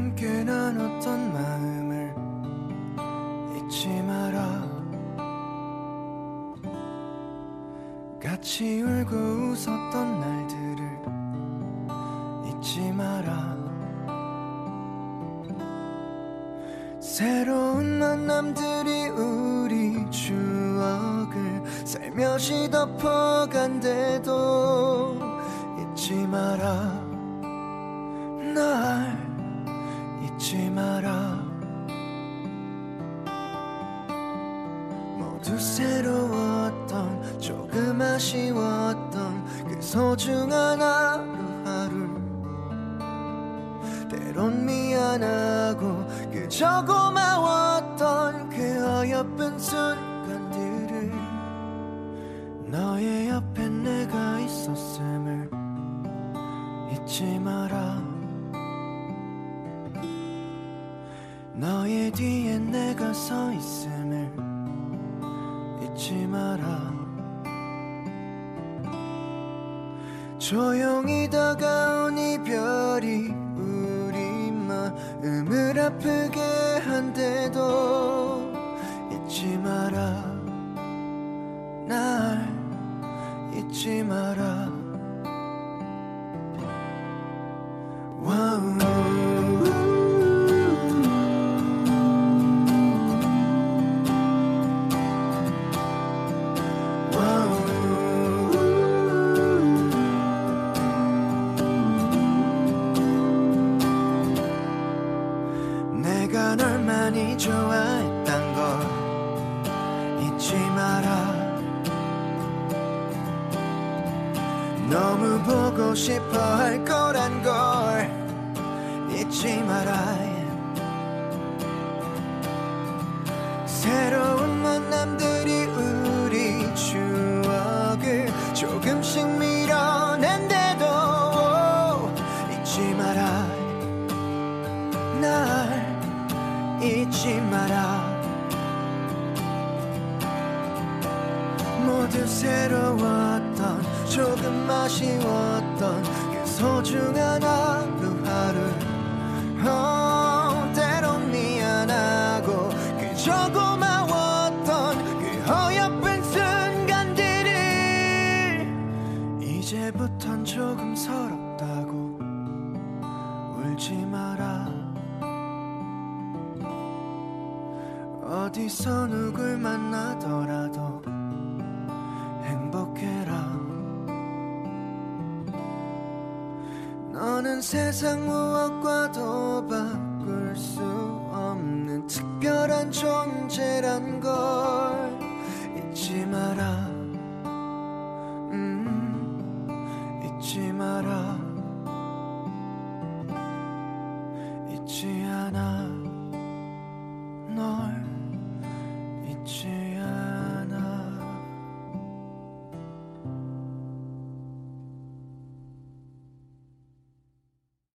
함께 나눴던 마음을 잊지 마라. 같이 울고 웃었던 날들을 잊지 마라. 새로운 만남들이 우리 추억을 살며시 덮어간대도 잊지 마라. 날 잊지 마라. 모두 새로웠던 조금 아쉬웠던 그 소중한 하루하루 때론 미안하고 그저 고마웠던 그 어여쁜 순간들을 너의 옆에 내가 있었음을 잊지 마라. 너의 뒤에 내가 서 있음을 잊지 마라. 조용히 다가온 이별이 우리 마음을 아프게 한데도 잊지 마라. 날 잊지 마라. 와우. 내가 널 많이 좋아했단 걸 잊지 마라. 너무 보고 싶어 할 거란 걸 잊지 마라. 새로운 만남들이 우리 추억을 조금씩 밀어낸대도 잊지 마라. 날 잊지 마라. 모두 새로웠던 조금 아쉬웠던 그 소중한 하루하루 때론 미안하고 그저 고마웠던 그 어여쁜 순간들을 이제부턴 조금 서럽다고 울지 마라. 어디서 누굴 만나더라도 행복해라. 너는 세상 무엇과도 바꿀 수 없는 특별한 존재란 걸 잊지 마라.